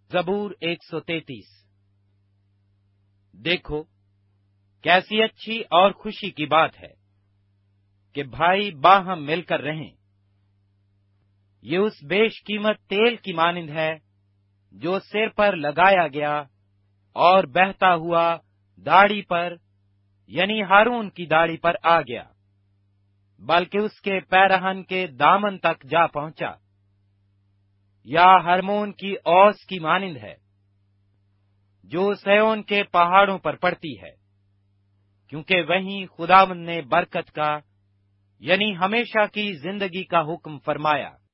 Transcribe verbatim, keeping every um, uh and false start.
जबूर एक सौ तैंतीस। देखो कैसी अच्छी और खुशी की बात है कि भाई बाहम मिलकर रहें। ये उस बेशकीमत तेल की मानिंद है जो सिर पर लगाया गया और बहता हुआ दाढ़ी पर यानी हारून की दाढ़ी पर आ गया, बल्कि उसके पैरहन के दामन तक जा पहुंचा। या हरमोन की औस की मानिंद है जो सयोन के पहाड़ों पर पड़ती है, क्योंकि वहीं खुदावंद ने बरकत का यानी हमेशा की जिंदगी का हुक्म फरमाया।